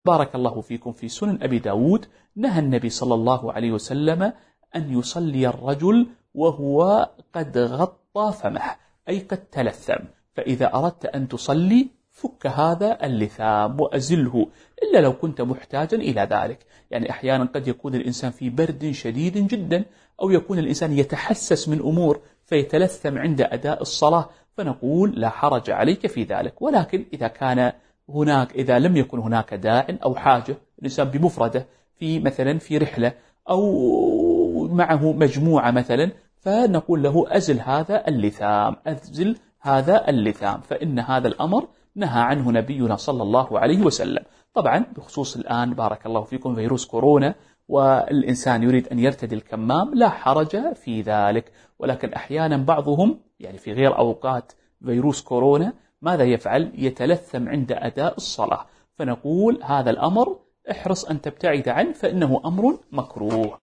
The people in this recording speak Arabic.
بارك الله فيكم في سنن أبي داود نهى النبي صلى الله عليه وسلم أن يصلي الرجل وهو قد غطى فمه، أي قد تلثم. فإذا أردت أن تصلي فك هذا اللثام وأزله، إلا لو كنت محتاجا إلى ذلك. يعني أحيانا قد يكون الإنسان في برد شديد جدا، أو يكون الإنسان يتحسس من أمور فيتلثم عند أداء الصلاة، فنقول لا حرج عليك في ذلك. ولكن إذا لم يكن هناك داع أو حاجة، الإنسان بمفرده مثلا في رحلة أو معه مجموعة مثلا، فنقول له أزل هذا اللثام، فإن هذا الأمر نهى عنه نبينا صلى الله عليه وسلم. طبعا بخصوص الآن بارك الله فيكم فيروس كورونا والإنسان يريد أن يرتدي الكمام، لا حرج في ذلك. ولكن أحيانا بعضهم يعني في غير أوقات فيروس كورونا ماذا يفعل؟ يتلثم عند أداء الصلاة، فنقول هذا الأمر احرص أن تبتعد عنه، فإنه أمر مكروه.